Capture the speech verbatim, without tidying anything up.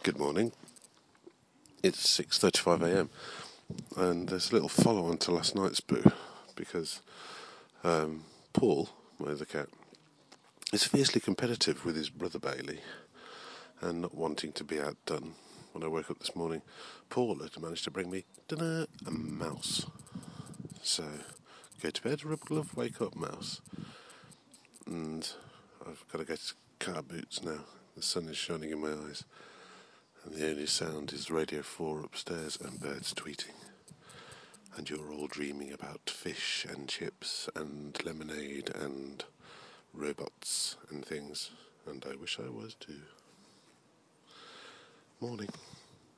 Good morning. It's six thirty-five a m and there's a little follow-on to last night's boo because um, Paul, my other cat, is fiercely competitive with his brother Bailey and not wanting to be outdone. When I woke up this morning, Paul had managed to bring me dinner, a mouse. So, go to bed, rub glove, wake up, mouse. And I've got to go to car boots now. The sun is shining in my eyes. And the only sound is Radio four upstairs and birds tweeting. And you're all dreaming about fish and chips and lemonade and robots and things. And I wish I was too. Morning.